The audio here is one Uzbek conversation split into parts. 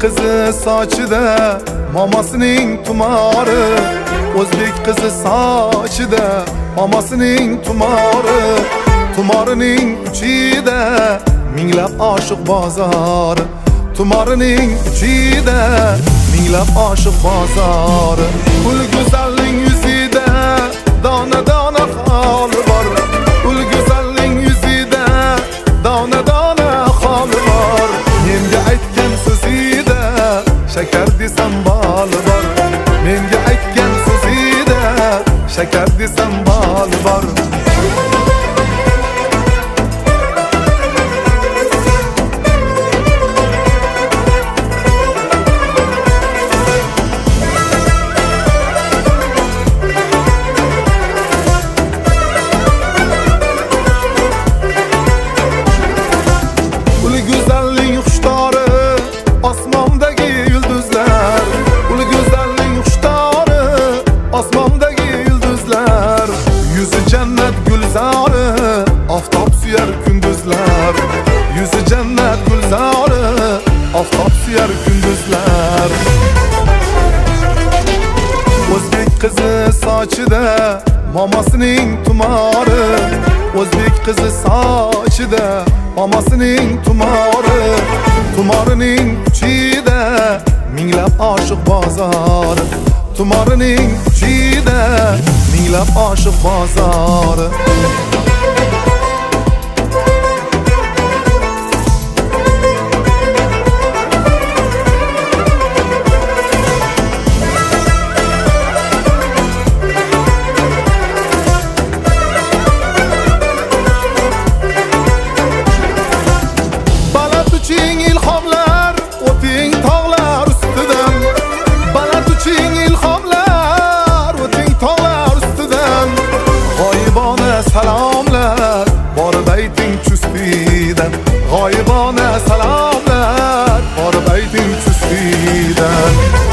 qizi sochida mamasining tumori, o'zbek qizi sochida mamasining tumori, tumorining uchida minglab oshiq bozor, tumorining uchida minglab oshiq bozor. Ul go'zalning yuzida dona dona xoli bor, ul go'zalning yuzida dona dona xoli bor. Menga aytgan so'zida shakar desam boli bor, menga aytgan so'zida shakar desam boli bor. Osmondagi yulduzlar, ul go'zalning xushtari, osmondagi yulduzlar, yuzi jannat gulzori, oftob suyar kunduzlar, yuzi jannat gulzori, oftob suyar kunduzlar. O'zbek qizi sochida mamasining tumori, o'zbek qizi sochida mamasining tumori, tumorining uchida minglab oshiq bozor, tumorining uchida minglab oshiq bozor. İlhamlar o'ting tog'lar ustidan, baland uching ilhomlar o'ting tog'lar ustidan. G'oyibona salomlar borib ayting chustidan, g'oyibona salomlar borib ayting chustidan.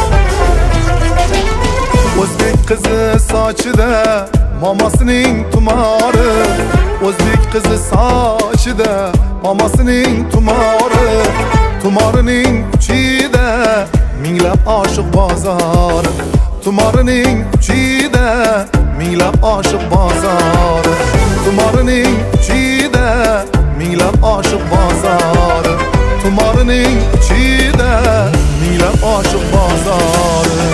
O'zbek qizi sochida mamasining tumori, o'zbek qizi sochida mamasining tumori, tumorining uchida minglab oshiq bozor, tumorining uchida minglab oshiq bozor, tumorining uchida minglab oshiq bozor, tumorining uchida minglab oshiq bozor.